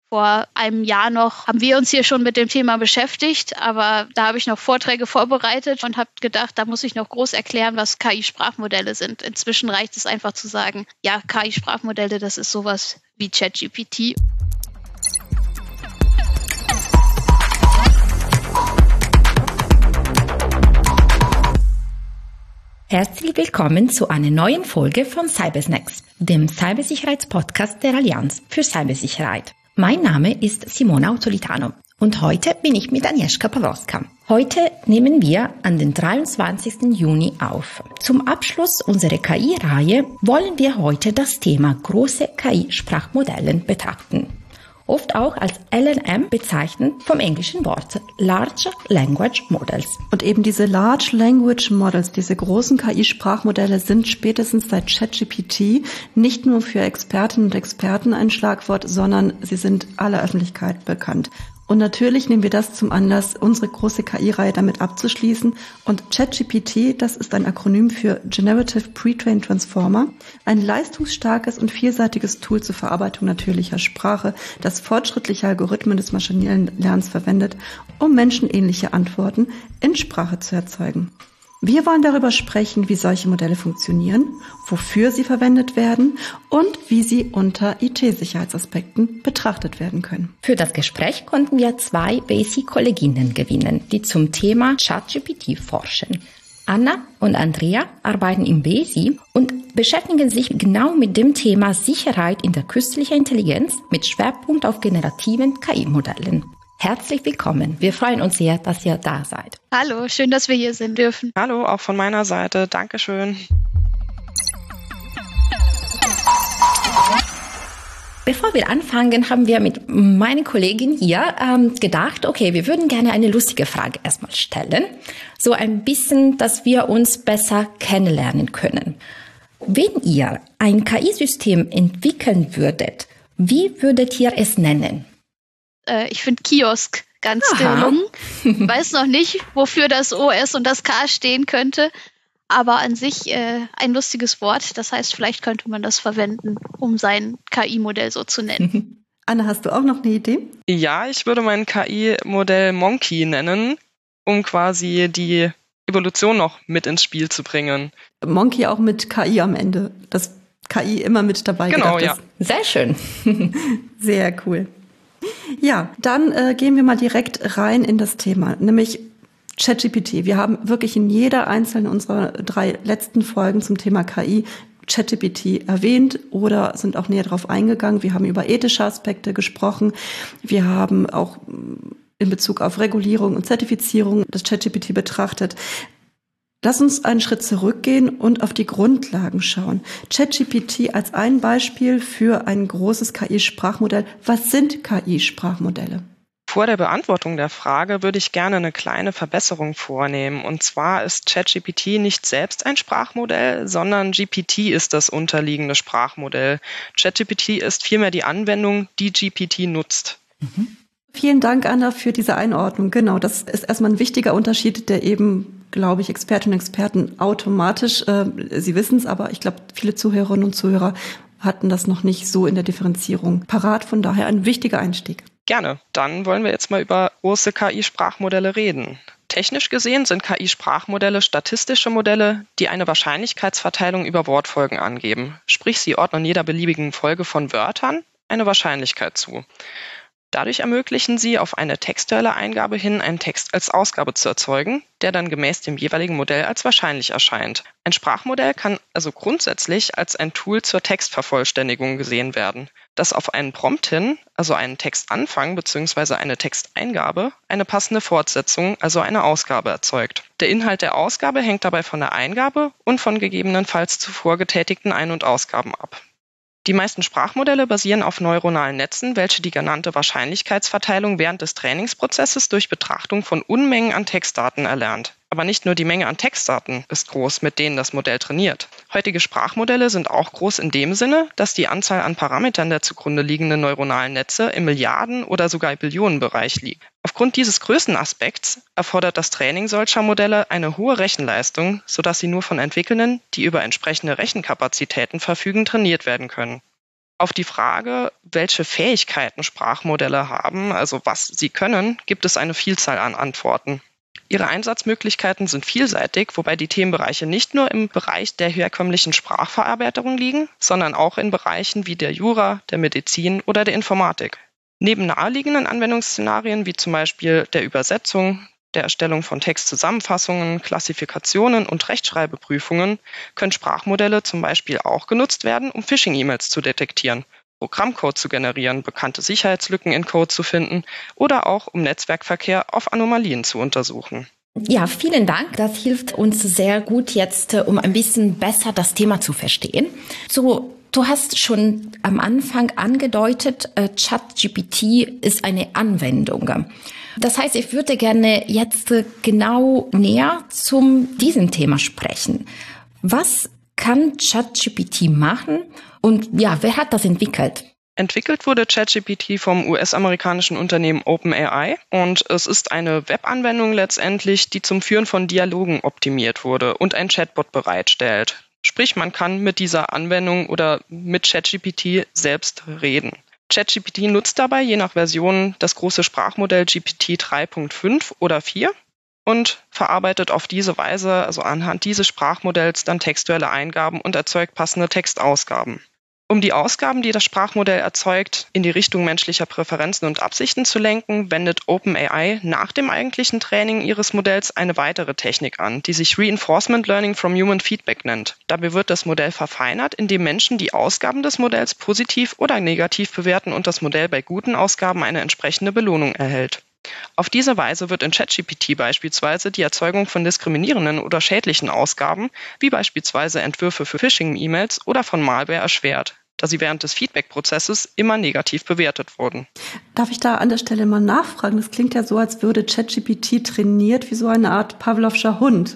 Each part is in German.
Vor einem Jahr noch haben wir uns hier schon mit dem Thema beschäftigt, aber da habe ich noch Vorträge vorbereitet und habe gedacht, da muss ich noch groß erklären, was KI-Sprachmodelle sind. Inzwischen reicht es einfach zu sagen, ja, KI-Sprachmodelle, das ist sowas wie ChatGPT. Herzlich willkommen zu einer neuen Folge von Cybersnacks, dem Cybersicherheitspodcast der Allianz für Cybersicherheit. Mein Name ist Simona Autolitano und heute bin ich mit Agnieszka Pawlowska. Heute nehmen wir an den 23. Juni auf. Zum Abschluss unserer KI-Reihe wollen wir heute das Thema große KI-Sprachmodelle betrachten. Oft auch als LLM bezeichnet, vom englischen Wort Large Language Models. Und eben diese Large Language Models, diese großen KI-Sprachmodelle sind spätestens seit ChatGPT nicht nur für Expertinnen und Experten ein Schlagwort, sondern sie sind aller Öffentlichkeit bekannt. Und natürlich nehmen wir das zum Anlass, unsere große KI-Reihe damit abzuschließen. Und ChatGPT, das ist ein Akronym für Generative Pre-trained Transformer, ein leistungsstarkes und vielseitiges Tool zur Verarbeitung natürlicher Sprache, das fortschrittliche Algorithmen des maschinellen Lernens verwendet, um menschenähnliche Antworten in Sprache zu erzeugen. Wir wollen darüber sprechen, wie solche Modelle funktionieren, wofür sie verwendet werden und wie sie unter IT-Sicherheitsaspekten betrachtet werden können. Für das Gespräch konnten wir 2 BESI-Kolleginnen gewinnen, die zum Thema ChatGPT forschen. Anna und Andrea arbeiten im BESI und beschäftigen sich genau mit dem Thema Sicherheit in der künstlichen Intelligenz mit Schwerpunkt auf generativen KI-Modellen. Herzlich willkommen. Wir freuen uns sehr, dass ihr da seid. Hallo, schön, dass wir hier sein dürfen. Hallo, auch von meiner Seite. Dankeschön. Bevor wir anfangen, haben wir mit meiner Kollegin hier gedacht, okay, wir würden gerne eine lustige Frage erstmal stellen. So ein bisschen, dass wir uns besser kennenlernen können. Wenn ihr ein KI-System entwickeln würdet, wie würdet ihr es nennen? Ich finde Kiosk ganz gelungen. Weiß noch nicht, wofür das OS und das K stehen könnte, aber an sich ein lustiges Wort. Das heißt, vielleicht könnte man das verwenden, um sein KI-Modell so zu nennen. Anna, hast du auch noch eine Idee? Ja, ich würde mein KI-Modell Monkey nennen, um quasi die Evolution noch mit ins Spiel zu bringen. Monkey auch mit KI am Ende, dass KI immer mit dabei genau, gedacht ist. Sehr schön. Sehr cool. Ja, dann gehen wir mal direkt rein in das Thema, nämlich ChatGPT. Wir haben wirklich in jeder einzelnen unserer 3 letzten Folgen zum Thema KI ChatGPT erwähnt oder sind auch näher darauf eingegangen. Wir haben über ethische Aspekte gesprochen. Wir haben auch in Bezug auf Regulierung und Zertifizierung das ChatGPT betrachtet. Lass uns einen Schritt zurückgehen und auf die Grundlagen schauen. ChatGPT als ein Beispiel für ein großes KI-Sprachmodell. Was sind KI-Sprachmodelle? Vor der Beantwortung der Frage würde ich gerne eine kleine Verbesserung vornehmen. Und zwar ist ChatGPT nicht selbst ein Sprachmodell, sondern GPT ist das unterliegende Sprachmodell. ChatGPT ist vielmehr die Anwendung, die GPT nutzt. Vielen Dank, Anna, für diese Einordnung. Genau, das ist erstmal ein wichtiger Unterschied, der eben, glaube ich, Expertinnen und Experten automatisch, sie wissen es, aber ich glaube, viele Zuhörerinnen und Zuhörer hatten das noch nicht so in der Differenzierung parat. Von daher ein wichtiger Einstieg. Gerne. Dann wollen wir jetzt mal über große KI-Sprachmodelle reden. Technisch gesehen sind KI-Sprachmodelle statistische Modelle, die eine Wahrscheinlichkeitsverteilung über Wortfolgen angeben. Sprich, sie ordnen jeder beliebigen Folge von Wörtern eine Wahrscheinlichkeit zu. Dadurch ermöglichen sie, auf eine textuelle Eingabe hin einen Text als Ausgabe zu erzeugen, der dann gemäß dem jeweiligen Modell als wahrscheinlich erscheint. Ein Sprachmodell kann also grundsätzlich als ein Tool zur Textvervollständigung gesehen werden, das auf einen Prompt hin, also einen Textanfang bzw. eine Texteingabe, eine passende Fortsetzung, also eine Ausgabe erzeugt. Der Inhalt der Ausgabe hängt dabei von der Eingabe und von gegebenenfalls zuvor getätigten Ein- und Ausgaben ab. Die meisten Sprachmodelle basieren auf neuronalen Netzen, welche die genannte Wahrscheinlichkeitsverteilung während des Trainingsprozesses durch Betrachtung von Unmengen an Textdaten erlernt. Aber nicht nur die Menge an Textdaten ist groß, mit denen das Modell trainiert. Heutige Sprachmodelle sind auch groß in dem Sinne, dass die Anzahl an Parametern der zugrunde liegenden neuronalen Netze im Milliarden- oder sogar Billionenbereich liegt. Aufgrund dieses Größenaspekts erfordert das Training solcher Modelle eine hohe Rechenleistung, sodass sie nur von Entwicklenden, die über entsprechende Rechenkapazitäten verfügen, trainiert werden können. Auf die Frage, welche Fähigkeiten Sprachmodelle haben, also was sie können, gibt es eine Vielzahl an Antworten. Ihre Einsatzmöglichkeiten sind vielseitig, wobei die Themenbereiche nicht nur im Bereich der herkömmlichen Sprachverarbeitung liegen, sondern auch in Bereichen wie der Jura, der Medizin oder der Informatik. Neben naheliegenden Anwendungsszenarien wie zum Beispiel der Übersetzung, der Erstellung von Textzusammenfassungen, Klassifikationen und Rechtschreibeprüfungen können Sprachmodelle zum Beispiel auch genutzt werden, um Phishing-E-Mails zu detektieren, Programmcode zu generieren, bekannte Sicherheitslücken in Code zu finden oder auch um Netzwerkverkehr auf Anomalien zu untersuchen. Ja, vielen Dank. Das hilft uns sehr gut jetzt, um ein bisschen besser das Thema zu verstehen. So, du hast schon am Anfang angedeutet, ChatGPT ist eine Anwendung. Das heißt, ich würde gerne jetzt genau näher zum diesem Thema sprechen. Was kann ChatGPT machen und ja, wer hat das entwickelt? Entwickelt wurde ChatGPT vom US-amerikanischen Unternehmen OpenAI und es ist eine Webanwendung letztendlich, die zum Führen von Dialogen optimiert wurde und ein Chatbot bereitstellt. Sprich, man kann mit dieser Anwendung oder mit ChatGPT selbst reden. ChatGPT nutzt dabei je nach Version das große Sprachmodell GPT 3.5 oder 4 und verarbeitet auf diese Weise, also anhand dieses Sprachmodells, dann textuelle Eingaben und erzeugt passende Textausgaben. Um die Ausgaben, die das Sprachmodell erzeugt, in die Richtung menschlicher Präferenzen und Absichten zu lenken, wendet OpenAI nach dem eigentlichen Training ihres Modells eine weitere Technik an, die sich Reinforcement Learning from Human Feedback nennt. Dabei wird das Modell verfeinert, indem Menschen die Ausgaben des Modells positiv oder negativ bewerten und das Modell bei guten Ausgaben eine entsprechende Belohnung erhält. Auf diese Weise wird in ChatGPT beispielsweise die Erzeugung von diskriminierenden oder schädlichen Ausgaben, wie beispielsweise Entwürfe für Phishing-E-Mails oder von Malware, erschwert, da sie während des Feedback-Prozesses immer negativ bewertet wurden. Darf ich da an der Stelle mal nachfragen? Das klingt ja so, als würde ChatGPT trainiert wie so eine Art Pavlovscher Hund.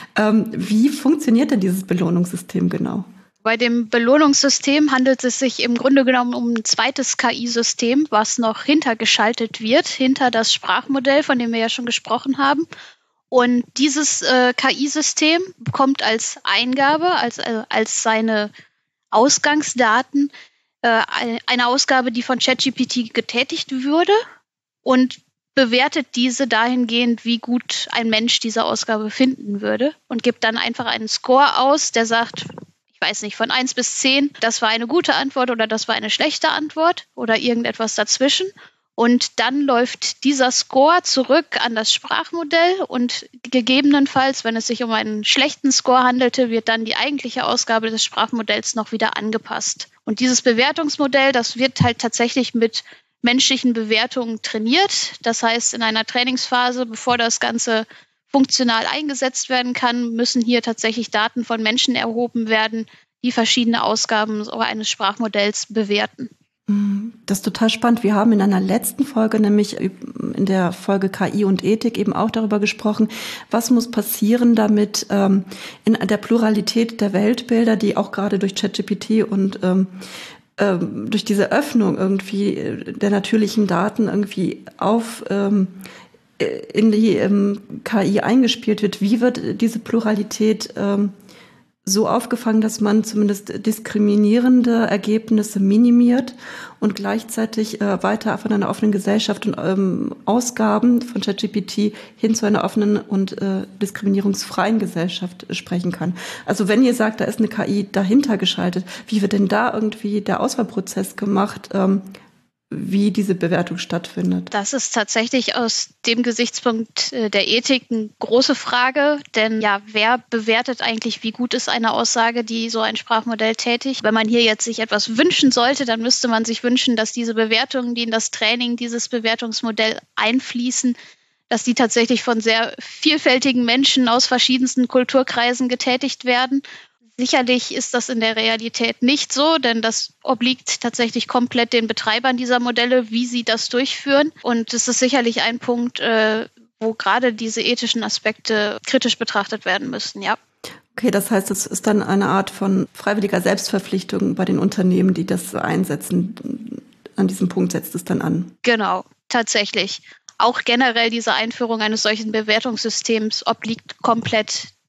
Wie funktioniert denn dieses Belohnungssystem genau? Bei dem Belohnungssystem handelt es sich im Grunde genommen um ein zweites KI-System, was noch hintergeschaltet wird, hinter das Sprachmodell, von dem wir ja schon gesprochen haben. Und dieses KI-System bekommt als Eingabe, als seine Ausgangsdaten, eine Ausgabe, die von ChatGPT getätigt würde und bewertet diese dahingehend, wie gut ein Mensch diese Ausgabe finden würde und gibt dann einfach einen Score aus, der sagt, ich weiß nicht, von 1 bis 10, das war eine gute Antwort oder das war eine schlechte Antwort oder irgendetwas dazwischen. Und dann läuft dieser Score zurück an das Sprachmodell und gegebenenfalls, wenn es sich um einen schlechten Score handelte, wird dann die eigentliche Ausgabe des Sprachmodells noch wieder angepasst. Und dieses Bewertungsmodell, das wird halt tatsächlich mit menschlichen Bewertungen trainiert. Das heißt, in einer Trainingsphase, bevor das Ganze funktional eingesetzt werden kann, müssen hier tatsächlich Daten von Menschen erhoben werden, die verschiedene Ausgaben eines Sprachmodells bewerten. Das ist total spannend. Wir haben in einer letzten Folge, nämlich in der Folge KI und Ethik, eben auch darüber gesprochen, was muss passieren, damit in der Pluralität der Weltbilder, die auch gerade durch ChatGPT und durch diese Öffnung irgendwie der natürlichen Daten irgendwie in die KI eingespielt wird, wie wird diese Pluralität so aufgefangen, dass man zumindest diskriminierende Ergebnisse minimiert und gleichzeitig weiter von einer offenen Gesellschaft und Ausgaben von ChatGPT hin zu einer offenen und diskriminierungsfreien Gesellschaft sprechen kann. Also wenn ihr sagt, da ist eine KI dahinter geschaltet, wie wird denn da irgendwie der Auswahlprozess gemacht, wie diese Bewertung stattfindet? Das ist tatsächlich aus dem Gesichtspunkt der Ethik eine große Frage, denn ja, wer bewertet eigentlich, wie gut ist eine Aussage, die so ein Sprachmodell tätigt? Wenn man hier jetzt sich etwas wünschen sollte, dann müsste man sich wünschen, dass diese Bewertungen, die in das Training dieses Bewertungsmodells einfließen, dass die tatsächlich von sehr vielfältigen Menschen aus verschiedensten Kulturkreisen getätigt werden. Sicherlich ist das in der Realität nicht so, denn das obliegt tatsächlich komplett den Betreibern dieser Modelle, wie sie das durchführen. Und es ist sicherlich ein Punkt, wo gerade diese ethischen Aspekte kritisch betrachtet werden müssen, ja. Okay, das heißt, es ist dann eine Art von freiwilliger Selbstverpflichtung bei den Unternehmen, die das einsetzen. An diesem Punkt setzt es dann an. Genau, tatsächlich. Auch generell diese Einführung eines solchen Bewertungssystems obliegt komplett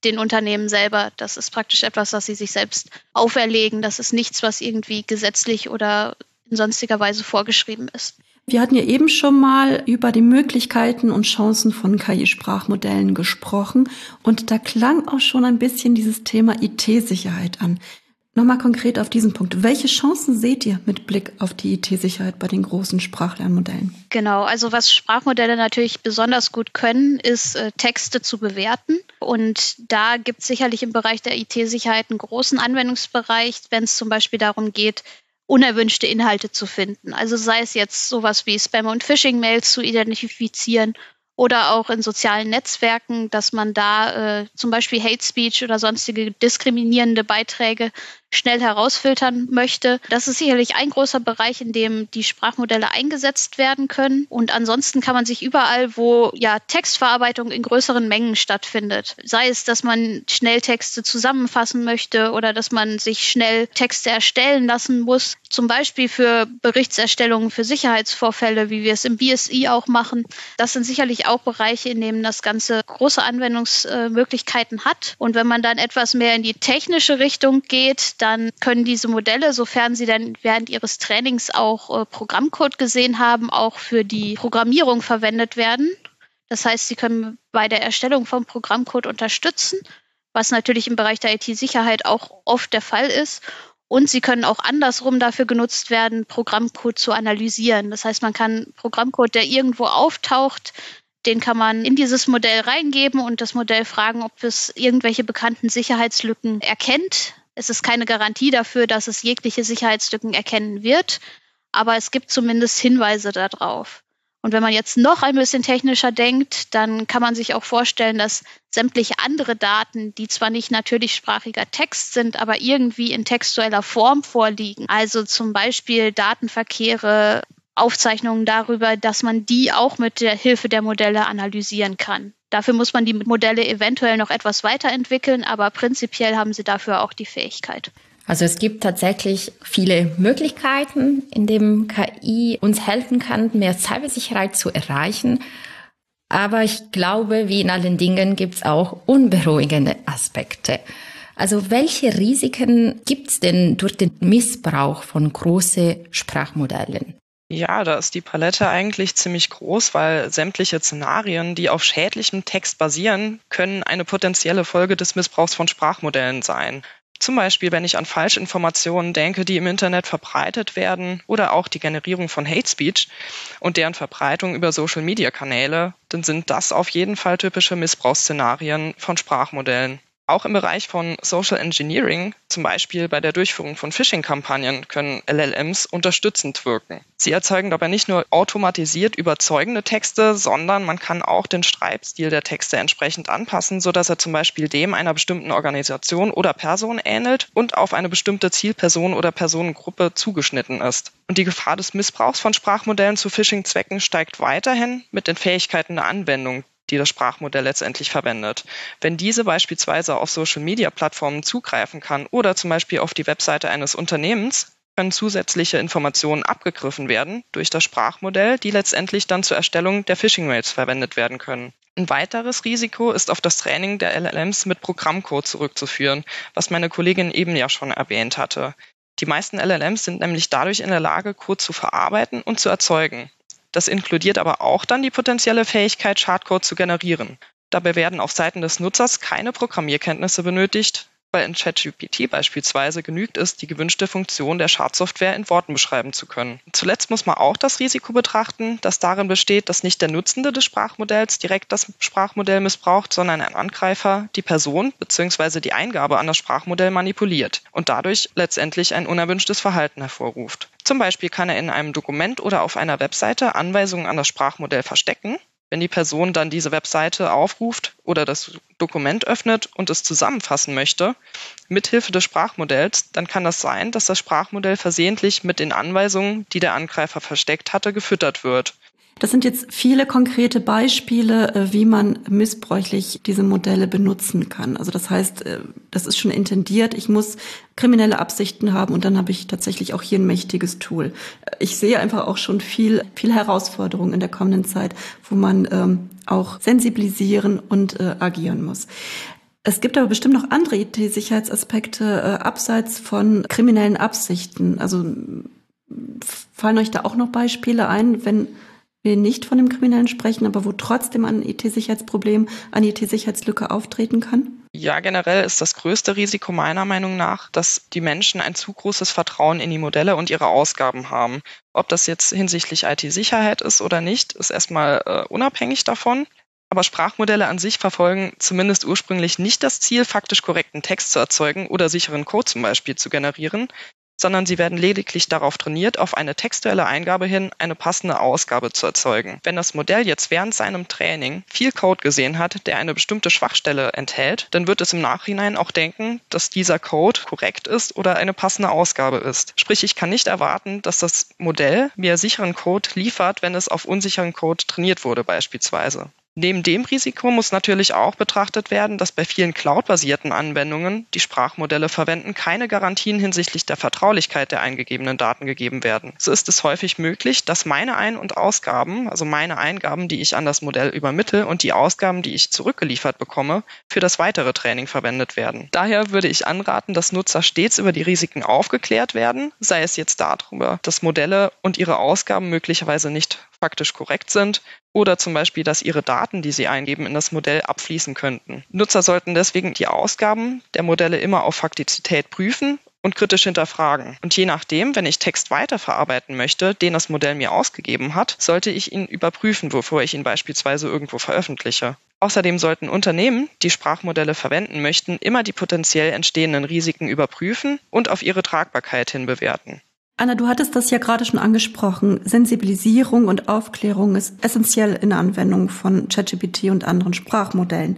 den Unternehmen selber. Das ist praktisch etwas, das sie sich selbst auferlegen. Das ist nichts, was irgendwie gesetzlich oder in sonstiger Weise vorgeschrieben ist. Wir hatten ja eben schon mal über die Möglichkeiten und Chancen von KI-Sprachmodellen gesprochen und da klang auch schon ein bisschen dieses Thema IT-Sicherheit an. Nochmal konkret auf diesen Punkt. Welche Chancen seht ihr mit Blick auf die IT-Sicherheit bei den großen Sprachlernmodellen? Genau, also was Sprachmodelle natürlich besonders gut können, ist Texte zu bewerten. Und da gibt es sicherlich im Bereich der IT-Sicherheit einen großen Anwendungsbereich, wenn es zum Beispiel darum geht, unerwünschte Inhalte zu finden. Also sei es jetzt sowas wie Spam- und Phishing-Mails zu identifizieren oder auch in sozialen Netzwerken, dass man da zum Beispiel Hate Speech oder sonstige diskriminierende Beiträge schnell herausfiltern möchte. Das ist sicherlich ein großer Bereich, in dem die Sprachmodelle eingesetzt werden können. Und ansonsten kann man sich überall, wo ja Textverarbeitung in größeren Mengen stattfindet, sei es, dass man schnell Texte zusammenfassen möchte oder dass man sich schnell Texte erstellen lassen muss, zum Beispiel für Berichtserstellungen für Sicherheitsvorfälle, wie wir es im BSI auch machen. Das sind sicherlich auch Bereiche, in denen das Ganze große Anwendungsmöglichkeiten hat. Und wenn man dann etwas mehr in die technische Richtung geht, dann können diese Modelle, sofern sie dann während ihres Trainings auch Programmcode gesehen haben, auch für die Programmierung verwendet werden. Das heißt, sie können bei der Erstellung von Programmcode unterstützen, was natürlich im Bereich der IT-Sicherheit auch oft der Fall ist. Und sie können auch andersrum dafür genutzt werden, Programmcode zu analysieren. Das heißt, man kann Programmcode, der irgendwo auftaucht, den kann man in dieses Modell reingeben und das Modell fragen, ob es irgendwelche bekannten Sicherheitslücken erkennt. Es ist keine Garantie dafür, dass es jegliche Sicherheitslücken erkennen wird, aber es gibt zumindest Hinweise darauf. Und wenn man jetzt noch ein bisschen technischer denkt, dann kann man sich auch vorstellen, dass sämtliche andere Daten, die zwar nicht natürlichsprachiger Text sind, aber irgendwie in textueller Form vorliegen, also zum Beispiel Datenverkehre, Aufzeichnungen darüber, dass man die auch mit der Hilfe der Modelle analysieren kann. Dafür muss man die Modelle eventuell noch etwas weiterentwickeln, aber prinzipiell haben sie dafür auch die Fähigkeit. Also es gibt tatsächlich viele Möglichkeiten, in denen KI uns helfen kann, mehr Cybersicherheit zu erreichen. Aber ich glaube, wie in allen Dingen gibt es auch unberuhigende Aspekte. Also welche Risiken gibt es denn durch den Missbrauch von großen Sprachmodellen? Ja, da ist die Palette eigentlich ziemlich groß, weil sämtliche Szenarien, die auf schädlichem Text basieren, können eine potenzielle Folge des Missbrauchs von Sprachmodellen sein. Zum Beispiel, wenn ich an Falschinformationen denke, die im Internet verbreitet werden oder auch die Generierung von Hate Speech und deren Verbreitung über Social-Media-Kanäle, dann sind das auf jeden Fall typische Missbrauchsszenarien von Sprachmodellen. Auch im Bereich von Social Engineering, zum Beispiel bei der Durchführung von Phishing-Kampagnen, können LLMs unterstützend wirken. Sie erzeugen dabei nicht nur automatisiert überzeugende Texte, sondern man kann auch den Schreibstil der Texte entsprechend anpassen, sodass er zum Beispiel dem einer bestimmten Organisation oder Person ähnelt und auf eine bestimmte Zielperson oder Personengruppe zugeschnitten ist. Und die Gefahr des Missbrauchs von Sprachmodellen zu Phishing-Zwecken steigt weiterhin mit den Fähigkeiten der Anwendung, die das Sprachmodell letztendlich verwendet. Wenn diese beispielsweise auf Social-Media-Plattformen zugreifen kann oder zum Beispiel auf die Webseite eines Unternehmens, können zusätzliche Informationen abgegriffen werden durch das Sprachmodell, die letztendlich dann zur Erstellung der Phishing-Mails verwendet werden können. Ein weiteres Risiko ist auf das Training der LLMs mit Programmcode zurückzuführen, was meine Kollegin eben ja schon erwähnt hatte. Die meisten LLMs sind nämlich dadurch in der Lage, Code zu verarbeiten und zu erzeugen. Das inkludiert aber auch dann die potenzielle Fähigkeit, Schadcode zu generieren. Dabei werden auf Seiten des Nutzers keine Programmierkenntnisse benötigt, weil in ChatGPT beispielsweise genügt es, die gewünschte Funktion der Schadsoftware in Worten beschreiben zu können. Zuletzt muss man auch das Risiko betrachten, das darin besteht, dass nicht der Nutzende des Sprachmodells direkt das Sprachmodell missbraucht, sondern ein Angreifer die Person bzw. die Eingabe an das Sprachmodell manipuliert und dadurch letztendlich ein unerwünschtes Verhalten hervorruft. Zum Beispiel kann er in einem Dokument oder auf einer Webseite Anweisungen an das Sprachmodell verstecken. Wenn die Person dann diese Webseite aufruft oder das Dokument öffnet und es zusammenfassen möchte, mithilfe des Sprachmodells, dann kann das sein, dass das Sprachmodell versehentlich mit den Anweisungen, die der Angreifer versteckt hatte, gefüttert wird. Das sind jetzt viele konkrete Beispiele, wie man missbräuchlich diese Modelle benutzen kann. Also das heißt, das ist schon intendiert. Ich muss kriminelle Absichten haben und dann habe ich tatsächlich auch hier ein mächtiges Tool. Ich sehe einfach auch schon viel Herausforderungen in der kommenden Zeit, wo man auch sensibilisieren und agieren muss. Es gibt aber bestimmt noch andere IT-Sicherheitsaspekte abseits von kriminellen Absichten. Also fallen euch da auch noch Beispiele ein, wenn wir nicht von dem Kriminellen sprechen, aber wo trotzdem ein IT-Sicherheitsproblem, eine IT-Sicherheitslücke auftreten kann? Ja, generell ist das größte Risiko meiner Meinung nach, dass die Menschen ein zu großes Vertrauen in die Modelle und ihre Ausgaben haben. Ob das jetzt hinsichtlich IT-Sicherheit ist oder nicht, ist erstmal unabhängig davon. Aber Sprachmodelle an sich verfolgen zumindest ursprünglich nicht das Ziel, faktisch korrekten Text zu erzeugen oder sicheren Code zum Beispiel zu generieren, sondern sie werden lediglich darauf trainiert, auf eine textuelle Eingabe hin eine passende Ausgabe zu erzeugen. Wenn das Modell jetzt während seinem Training viel Code gesehen hat, der eine bestimmte Schwachstelle enthält, dann wird es im Nachhinein auch denken, dass dieser Code korrekt ist oder eine passende Ausgabe ist. Sprich, ich kann nicht erwarten, dass das Modell mir sicheren Code liefert, wenn es auf unsicheren Code trainiert wurde beispielsweise. Neben dem Risiko muss natürlich auch betrachtet werden, dass bei vielen cloud-basierten Anwendungen, die Sprachmodelle verwenden, keine Garantien hinsichtlich der Vertraulichkeit der eingegebenen Daten gegeben werden. So ist es häufig möglich, dass meine Ein- und Ausgaben, also meine Eingaben, die ich an das Modell übermittle und die Ausgaben, die ich zurückgeliefert bekomme, für das weitere Training verwendet werden. Daher würde ich anraten, dass Nutzer stets über die Risiken aufgeklärt werden, sei es jetzt darüber, dass Modelle und ihre Ausgaben möglicherweise nicht faktisch korrekt sind oder zum Beispiel, dass ihre Daten, die sie eingeben, in das Modell abfließen könnten. Nutzer sollten deswegen die Ausgaben der Modelle immer auf Faktizität prüfen und kritisch hinterfragen. Und je nachdem, wenn ich Text weiterverarbeiten möchte, den das Modell mir ausgegeben hat, sollte ich ihn überprüfen, bevor ich ihn beispielsweise irgendwo veröffentliche. Außerdem sollten Unternehmen, die Sprachmodelle verwenden möchten, immer die potenziell entstehenden Risiken überprüfen und auf ihre Tragbarkeit hin bewerten. Anna, du hattest das ja gerade schon angesprochen. Sensibilisierung und Aufklärung ist essentiell in der Anwendung von ChatGPT und anderen Sprachmodellen.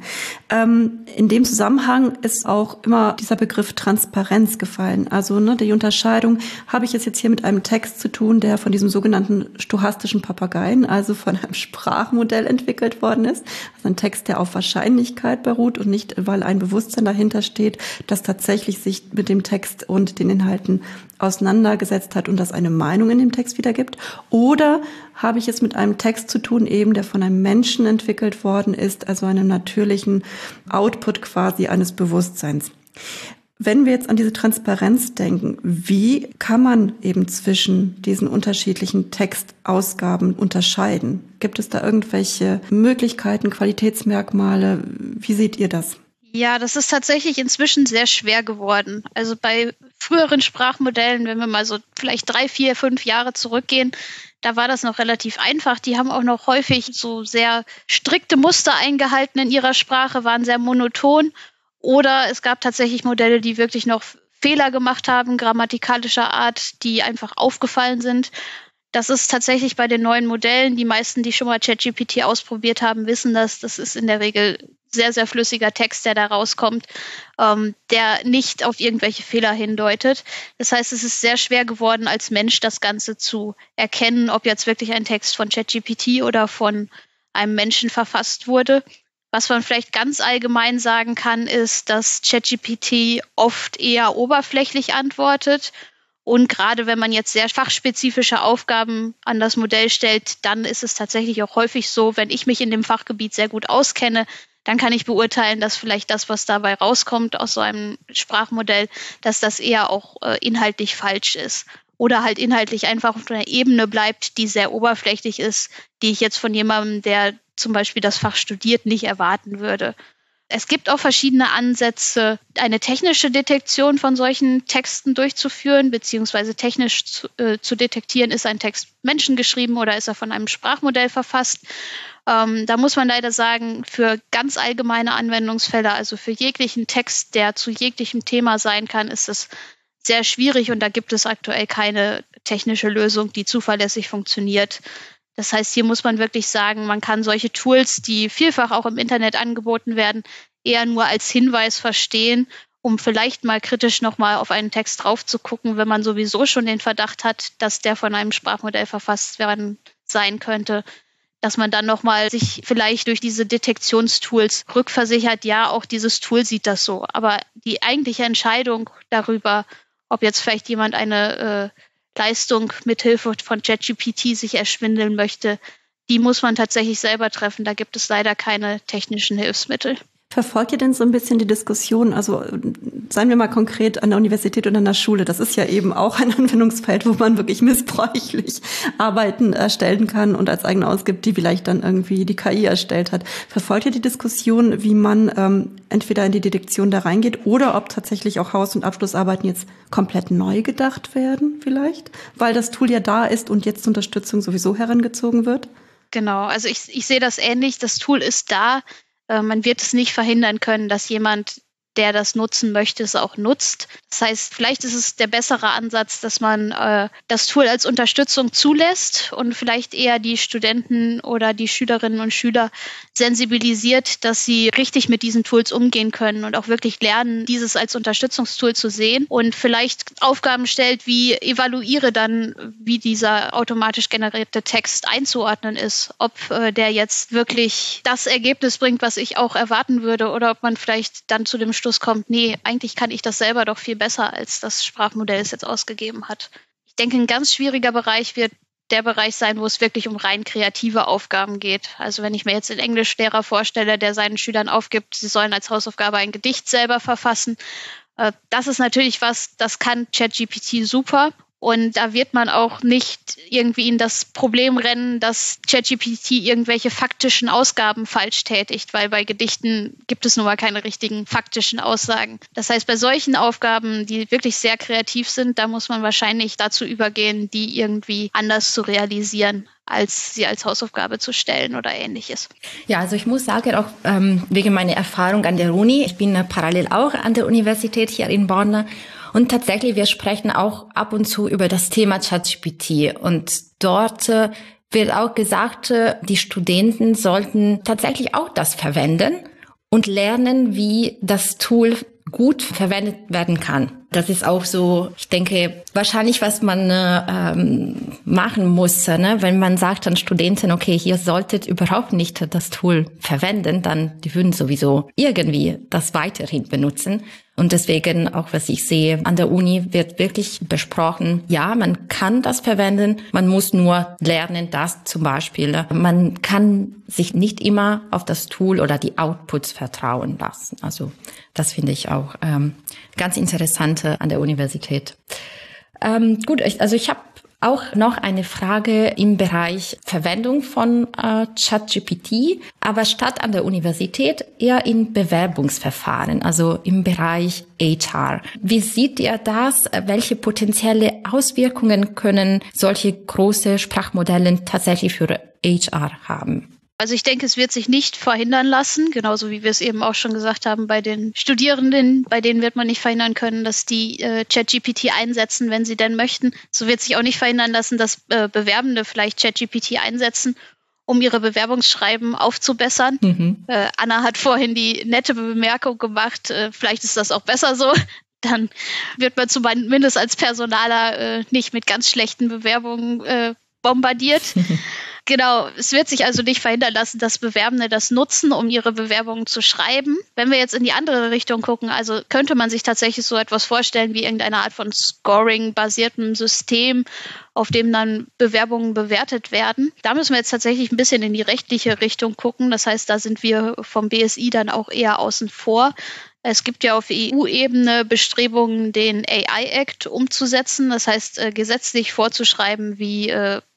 In dem Zusammenhang ist auch immer dieser Begriff Transparenz gefallen. Also die Unterscheidung, habe ich es jetzt hier mit einem Text zu tun, der von diesem sogenannten stochastischen Papageien, also von einem Sprachmodell entwickelt worden ist. Also ein Text, der auf Wahrscheinlichkeit beruht und nicht, weil ein Bewusstsein dahinter steht, das tatsächlich sich mit dem Text und den Inhalten auseinandergesetzt hat und das eine Meinung in dem Text wiedergibt? Oder habe ich es mit einem Text zu tun, eben der von einem Menschen entwickelt worden ist, also einem natürlichen Output quasi eines Bewusstseins? Wenn wir jetzt an diese Transparenz denken, wie kann man eben zwischen diesen unterschiedlichen Textausgaben unterscheiden? Gibt es da irgendwelche Möglichkeiten, Qualitätsmerkmale? Wie seht ihr das? Ja, das ist tatsächlich inzwischen sehr schwer geworden. Also bei früheren Sprachmodellen, wenn wir mal so vielleicht 3, 4, 5 Jahre zurückgehen, da war das noch relativ einfach. Die haben auch noch häufig so sehr strikte Muster eingehalten in ihrer Sprache, waren sehr monoton. Oder es gab tatsächlich Modelle, die wirklich noch Fehler gemacht haben, grammatikalischer Art, die einfach aufgefallen sind. Das ist tatsächlich bei den neuen Modellen, die meisten, die schon mal ChatGPT ausprobiert haben, wissen das. Das ist in der Regel sehr, sehr flüssiger Text, der da rauskommt, der nicht auf irgendwelche Fehler hindeutet. Das heißt, es ist sehr schwer geworden, als Mensch das Ganze zu erkennen, ob jetzt wirklich ein Text von ChatGPT oder von einem Menschen verfasst wurde. Was man vielleicht ganz allgemein sagen kann, ist, dass ChatGPT oft eher oberflächlich antwortet. Und gerade wenn man jetzt sehr fachspezifische Aufgaben an das Modell stellt, dann ist es tatsächlich auch häufig so, wenn ich mich in dem Fachgebiet sehr gut auskenne, dann kann ich beurteilen, dass vielleicht das, was dabei rauskommt aus so einem Sprachmodell, dass das eher auch inhaltlich falsch ist. Oder halt inhaltlich einfach auf einer Ebene bleibt, die sehr oberflächlich ist, die ich jetzt von jemandem, der zum Beispiel das Fach studiert, nicht erwarten würde. Es gibt auch verschiedene Ansätze, eine technische Detektion von solchen Texten durchzuführen, beziehungsweise technisch zu detektieren, ist ein Text menschengeschrieben oder ist er von einem Sprachmodell verfasst. Da muss man leider sagen, für ganz allgemeine Anwendungsfälle, also für jeglichen Text, der zu jeglichem Thema sein kann, ist es sehr schwierig und da gibt es aktuell keine technische Lösung, die zuverlässig funktioniert. Das heißt, hier muss man wirklich sagen, man kann solche Tools, die vielfach auch im Internet angeboten werden, eher nur als Hinweis verstehen, um vielleicht mal kritisch nochmal auf einen Text drauf zu gucken, wenn man sowieso schon den Verdacht hat, dass der von einem Sprachmodell verfasst werden sein könnte, dass man dann nochmal sich vielleicht durch diese Detektionstools rückversichert, ja, auch dieses Tool sieht das so. Aber die eigentliche Entscheidung darüber, ob jetzt vielleicht jemand eine Leistung mithilfe von ChatGPT sich erschwindeln möchte, die muss man tatsächlich selber treffen. Da gibt es leider keine technischen Hilfsmittel. Verfolgt ihr denn so ein bisschen die Diskussion, also seien wir mal konkret an der Universität oder an der Schule, das ist ja eben auch ein Anwendungsfeld, wo man wirklich missbräuchlich Arbeiten erstellen kann und als eigene ausgibt, die vielleicht dann irgendwie die KI erstellt hat. Verfolgt ihr die Diskussion, wie man entweder in die Detektion da reingeht oder ob tatsächlich auch Haus- und Abschlussarbeiten jetzt komplett neu gedacht werden vielleicht, weil das Tool ja da ist und jetzt zur Unterstützung sowieso herangezogen wird? Genau, also ich sehe das ähnlich. Das Tool ist da. Man wird es nicht verhindern können, dass jemand, der das nutzen möchte, es auch nutzt. Das heißt, vielleicht ist es der bessere Ansatz, dass man das Tool als Unterstützung zulässt und vielleicht eher die Studenten oder die Schülerinnen und Schüler sensibilisiert, dass sie richtig mit diesen Tools umgehen können und auch wirklich lernen, dieses als Unterstützungstool zu sehen und vielleicht Aufgaben stellt, wie evaluiere dann, wie dieser automatisch generierte Text einzuordnen ist, ob der jetzt wirklich das Ergebnis bringt, was ich auch erwarten würde, oder ob man vielleicht dann zu dem Schluss kommt, nee, eigentlich kann ich das selber doch viel besser, als das Sprachmodell es jetzt ausgegeben hat. Ich denke, ein ganz schwieriger Bereich wird der Bereich sein, wo es wirklich um rein kreative Aufgaben geht. Also wenn ich mir jetzt einen Englischlehrer vorstelle, der seinen Schülern aufgibt, sie sollen als Hausaufgabe ein Gedicht selber verfassen, das ist natürlich was, das kann ChatGPT super. Und da wird man auch nicht irgendwie in das Problem rennen, dass ChatGPT irgendwelche faktischen Ausgaben falsch tätigt, weil bei Gedichten gibt es nun mal keine richtigen faktischen Aussagen. Das heißt, bei solchen Aufgaben, die wirklich sehr kreativ sind, da muss man wahrscheinlich dazu übergehen, die irgendwie anders zu realisieren, als sie als Hausaufgabe zu stellen oder Ähnliches. Ja, also ich muss sagen, auch wegen meiner Erfahrung an der Uni, ich bin parallel auch an der Universität hier in Bonn. Und tatsächlich, wir sprechen auch ab und zu über das Thema ChatGPT. Und dort wird auch gesagt, die Studenten sollten tatsächlich auch das verwenden und lernen, wie das Tool gut verwendet werden kann. Das ist auch so, ich denke, wahrscheinlich, was man machen muss, ne? Wenn man sagt an Studenten, okay, ihr solltet überhaupt nicht das Tool verwenden, dann die würden sowieso irgendwie das weiterhin benutzen. Und deswegen, auch was ich sehe, an der Uni wird wirklich besprochen, ja, man kann das verwenden, man muss nur lernen, dass zum Beispiel, man kann sich nicht immer auf das Tool oder die Outputs vertrauen lassen. Also das finde ich auch ganz interessant an der Universität. Gut, also ich habe auch noch eine Frage im Bereich Verwendung von ChatGPT, aber statt an der Universität eher in Bewerbungsverfahren, also im Bereich HR. Wie seht ihr das? Welche potenzielle Auswirkungen können solche große Sprachmodelle tatsächlich für HR haben? Also ich denke, es wird sich nicht verhindern lassen, genauso wie wir es eben auch schon gesagt haben bei den Studierenden. Bei denen wird man nicht verhindern können, dass die ChatGPT einsetzen, wenn sie denn möchten. So wird sich auch nicht verhindern lassen, dass Bewerbende vielleicht ChatGPT einsetzen, um ihre Bewerbungsschreiben aufzubessern. Anna hat vorhin die nette Bemerkung gemacht, vielleicht ist das auch besser so. Dann wird man zumindest als Personaler nicht mit ganz schlechten Bewerbungen bombardiert. Genau, es wird sich also nicht verhindern lassen, dass Bewerbende das nutzen, um ihre Bewerbungen zu schreiben. Wenn wir jetzt in die andere Richtung gucken, also könnte man sich tatsächlich so etwas vorstellen wie irgendeine Art von Scoring-basiertem System, auf dem dann Bewerbungen bewertet werden. Da müssen wir jetzt tatsächlich ein bisschen in die rechtliche Richtung gucken. Das heißt, da sind wir vom BSI dann auch eher außen vor. Es gibt ja auf EU-Ebene Bestrebungen, den AI-Act umzusetzen. Das heißt, gesetzlich vorzuschreiben, wie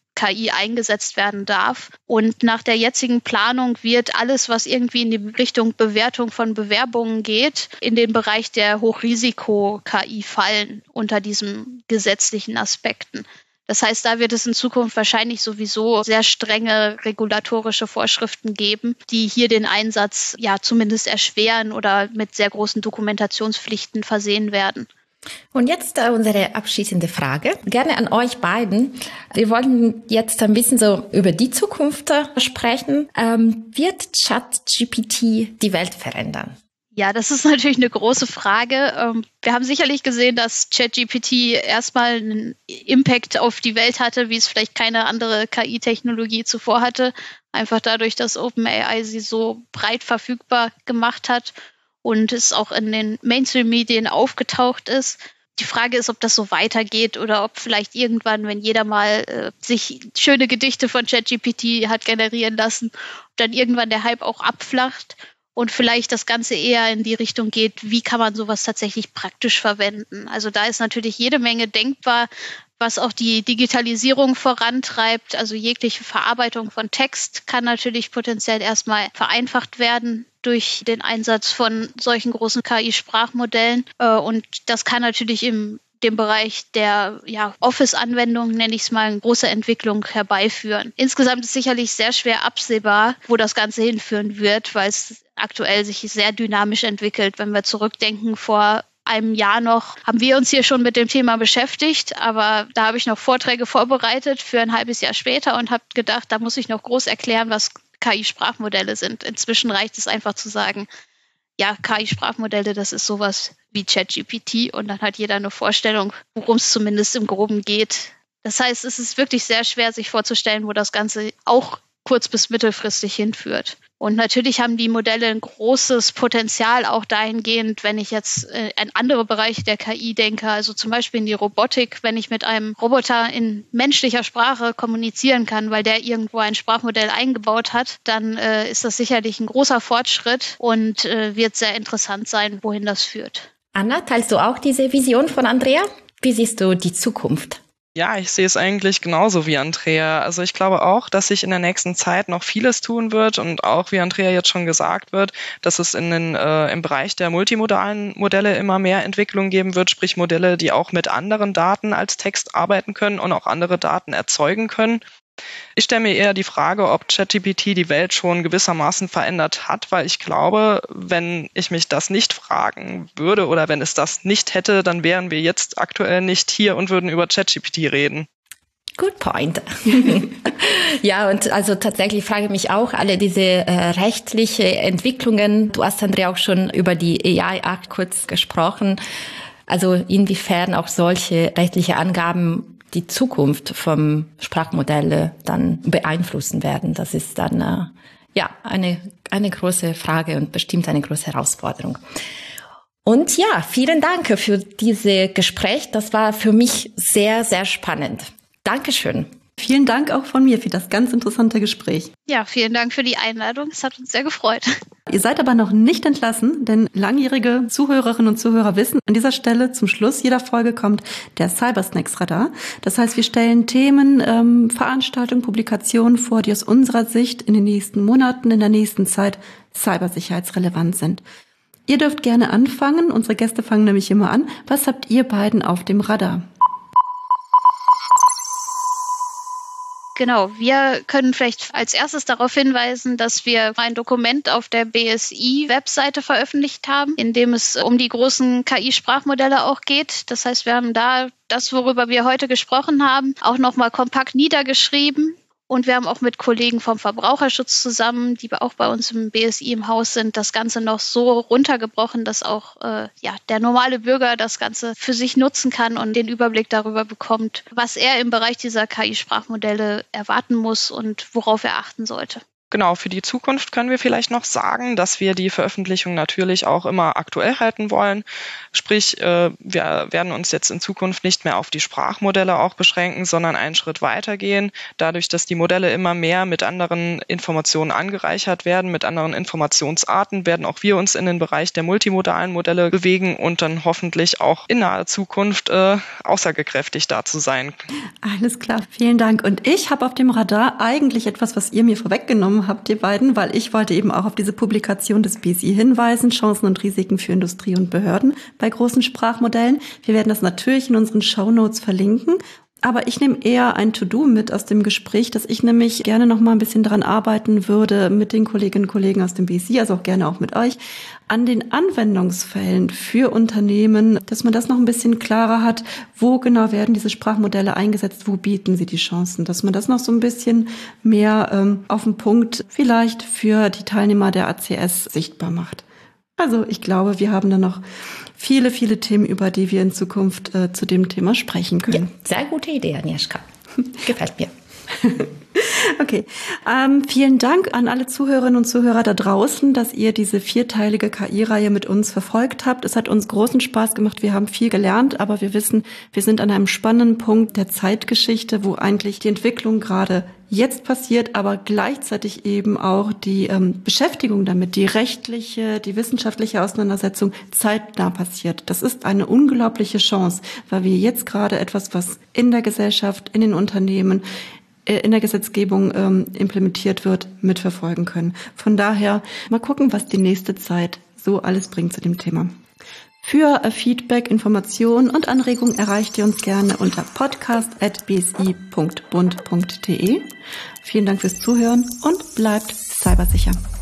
KI eingesetzt werden darf. Und nach der jetzigen Planung wird alles, was irgendwie in die Richtung Bewertung von Bewerbungen geht, in den Bereich der Hochrisiko-KI fallen unter diesen gesetzlichen Aspekten. Das heißt, da wird es in Zukunft wahrscheinlich sowieso sehr strenge regulatorische Vorschriften geben, die hier den Einsatz ja zumindest erschweren oder mit sehr großen Dokumentationspflichten versehen werden. Und jetzt unsere abschließende Frage. Gerne an euch beiden. Wir wollen jetzt ein bisschen so über die Zukunft sprechen. Wird ChatGPT die Welt verändern? Ja, das ist natürlich eine große Frage. Wir haben sicherlich gesehen, dass ChatGPT erstmal einen Impact auf die Welt hatte, wie es vielleicht keine andere KI-Technologie zuvor hatte. Einfach dadurch, dass OpenAI sie so breit verfügbar gemacht hat und es auch in den Mainstream-Medien aufgetaucht ist. Die Frage ist, ob das so weitergeht oder ob vielleicht irgendwann, wenn jeder mal sich schöne Gedichte von ChatGPT hat generieren lassen, dann irgendwann der Hype auch abflacht und vielleicht das Ganze eher in die Richtung geht, wie kann man sowas tatsächlich praktisch verwenden. Also da ist natürlich jede Menge denkbar, was auch die Digitalisierung vorantreibt. Also jegliche Verarbeitung von Text kann natürlich potenziell erstmal vereinfacht werden durch den Einsatz von solchen großen KI-Sprachmodellen. Und das kann natürlich im dem Bereich der Office-Anwendungen, nenne ich es mal, eine große Entwicklung herbeiführen. Insgesamt ist sicherlich sehr schwer absehbar, wo das Ganze hinführen wird, weil es aktuell sich sehr dynamisch entwickelt. Wenn wir zurückdenken, vor einem Jahr noch haben wir uns hier schon mit dem Thema beschäftigt, aber da habe ich noch Vorträge vorbereitet für ein halbes Jahr später und habe gedacht, da muss ich noch groß erklären, was KI-Sprachmodelle sind. Inzwischen reicht es einfach zu sagen, ja, KI-Sprachmodelle, das ist sowas wie ChatGPT und dann hat jeder eine Vorstellung, worum es zumindest im Groben geht. Das heißt, es ist wirklich sehr schwer, sich vorzustellen, wo das Ganze auch kurz- bis mittelfristig hinführt. Und natürlich haben die Modelle ein großes Potenzial auch dahingehend, wenn ich jetzt in andere Bereiche der KI denke, also zum Beispiel in die Robotik, wenn ich mit einem Roboter in menschlicher Sprache kommunizieren kann, weil der irgendwo ein Sprachmodell eingebaut hat, dann ist das sicherlich ein großer Fortschritt und wird sehr interessant sein, wohin das führt. Anna, teilst du auch diese Vision von Andrea? Wie siehst du die Zukunft? Ja, ich sehe es eigentlich genauso wie Andrea. Also ich glaube auch, dass sich in der nächsten Zeit noch vieles tun wird und auch, wie Andrea jetzt schon gesagt wird, dass es im Bereich der multimodalen Modelle immer mehr Entwicklung geben wird, sprich Modelle, die auch mit anderen Daten als Text arbeiten können und auch andere Daten erzeugen können. Ich stelle mir eher die Frage, ob ChatGPT die Welt schon gewissermaßen verändert hat, weil ich glaube, wenn ich mich das nicht fragen würde oder wenn es das nicht hätte, dann wären wir jetzt aktuell nicht hier und würden über ChatGPT reden. Good point. Ja, und also tatsächlich frage ich mich auch, alle diese rechtliche Entwicklungen, du hast, Andrea, auch schon über die AI Act kurz gesprochen, also inwiefern auch solche rechtliche Angaben die Zukunft vom Sprachmodelle dann beeinflussen werden. Das ist dann eine große Frage und bestimmt eine große Herausforderung. Und ja, vielen Dank für dieses Gespräch. Das war für mich sehr, sehr spannend. Dankeschön. Vielen Dank auch von mir für das ganz interessante Gespräch. Ja, vielen Dank für die Einladung. Es hat uns sehr gefreut. Ihr seid aber noch nicht entlassen, denn langjährige Zuhörerinnen und Zuhörer wissen, an dieser Stelle zum Schluss jeder Folge kommt der Cybersnacks Radar. Das heißt, wir stellen Themen, Veranstaltungen, Publikationen vor, die aus unserer Sicht in den nächsten Monaten, in der nächsten Zeit cybersicherheitsrelevant sind. Ihr dürft gerne anfangen. Unsere Gäste fangen nämlich immer an. Was habt ihr beiden auf dem Radar? Genau, wir können vielleicht als erstes darauf hinweisen, dass wir ein Dokument auf der BSI-Webseite veröffentlicht haben, in dem es um die großen KI-Sprachmodelle auch geht. Das heißt, wir haben da das, worüber wir heute gesprochen haben, auch nochmal kompakt niedergeschrieben. Und wir haben auch mit Kollegen vom Verbraucherschutz zusammen, die auch bei uns im BSI im Haus sind, das Ganze noch so runtergebrochen, dass auch der normale Bürger das Ganze für sich nutzen kann und den Überblick darüber bekommt, was er im Bereich dieser KI-Sprachmodelle erwarten muss und worauf er achten sollte. Genau, für die Zukunft können wir vielleicht noch sagen, dass wir die Veröffentlichung natürlich auch immer aktuell halten wollen. Sprich, wir werden uns jetzt in Zukunft nicht mehr auf die Sprachmodelle auch beschränken, sondern einen Schritt weitergehen. Dadurch, dass die Modelle immer mehr mit anderen Informationen angereichert werden, mit anderen Informationsarten, werden auch wir uns in den Bereich der multimodalen Modelle bewegen und dann hoffentlich auch in naher Zukunft aussagekräftig dazu sein. Alles klar, vielen Dank. Und ich habe auf dem Radar eigentlich etwas, was ihr mir vorweggenommen habt, ihr beiden, weil ich wollte eben auch auf diese Publikation des BSI hinweisen, Chancen und Risiken für Industrie und Behörden bei großen Sprachmodellen. Wir werden das natürlich in unseren Shownotes verlinken. Aber ich nehme eher ein To-Do mit aus dem Gespräch, dass ich nämlich gerne noch mal ein bisschen daran arbeiten würde mit den Kolleginnen und Kollegen aus dem BSI, also auch gerne auch mit euch, an den Anwendungsfällen für Unternehmen, dass man das noch ein bisschen klarer hat, wo genau werden diese Sprachmodelle eingesetzt, wo bieten sie die Chancen, dass man das noch so ein bisschen mehr auf den Punkt vielleicht für die Teilnehmer der ACS sichtbar macht. Also ich glaube, wir haben da noch viele, viele Themen, über die wir in Zukunft zu dem Thema sprechen können. Ja, sehr gute Idee, Agnieszka. Gefällt mir. Okay, vielen Dank an alle Zuhörerinnen und Zuhörer da draußen, dass ihr diese 4-teilige KI-Reihe mit uns verfolgt habt. Es hat uns großen Spaß gemacht, wir haben viel gelernt, aber wir wissen, wir sind an einem spannenden Punkt der Zeitgeschichte, wo eigentlich die Entwicklung gerade jetzt passiert, aber gleichzeitig eben auch die Beschäftigung damit, die rechtliche, die wissenschaftliche Auseinandersetzung zeitnah passiert. Das ist eine unglaubliche Chance, weil wir jetzt gerade etwas, was in der Gesellschaft, in den Unternehmen, in der Gesetzgebung implementiert wird, mitverfolgen können. Von daher mal gucken, was die nächste Zeit so alles bringt zu dem Thema. Für Feedback, Informationen und Anregungen erreicht ihr uns gerne unter podcast@bsi.bund.de. Vielen Dank fürs Zuhören und bleibt cybersicher.